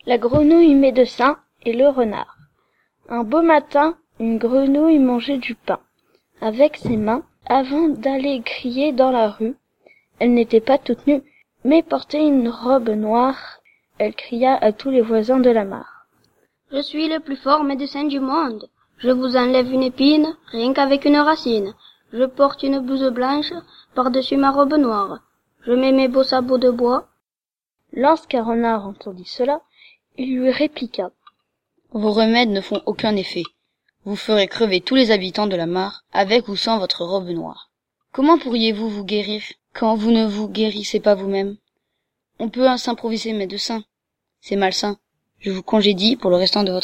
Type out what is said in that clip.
La grenouille médecin et le renard. Un beau matin, une grenouille mangeait du pain avec ses mains avant d'aller crier dans la rue. Elle n'était pas toute nue, mais portait une robe noire. Elle cria à tous les voisins de la mare. « Je suis le plus fort médecin du monde. Je vous enlève une épine, rien qu'avec une racine. Je porte une blouse blanche par-dessus ma robe noire. Je mets mes beaux sabots de bois. » Lorsqu'un renard entendit cela, il lui répliqua. « Vos remèdes ne font aucun effet. Vous ferez crever tous les habitants de la mare, avec ou sans votre robe noire. Comment pourriez-vous vous guérir, quand vous ne vous guérissez pas vous-même? On peut s'improviser médecin. C'est malsain. Je vous congédie pour le restant de votre vie. »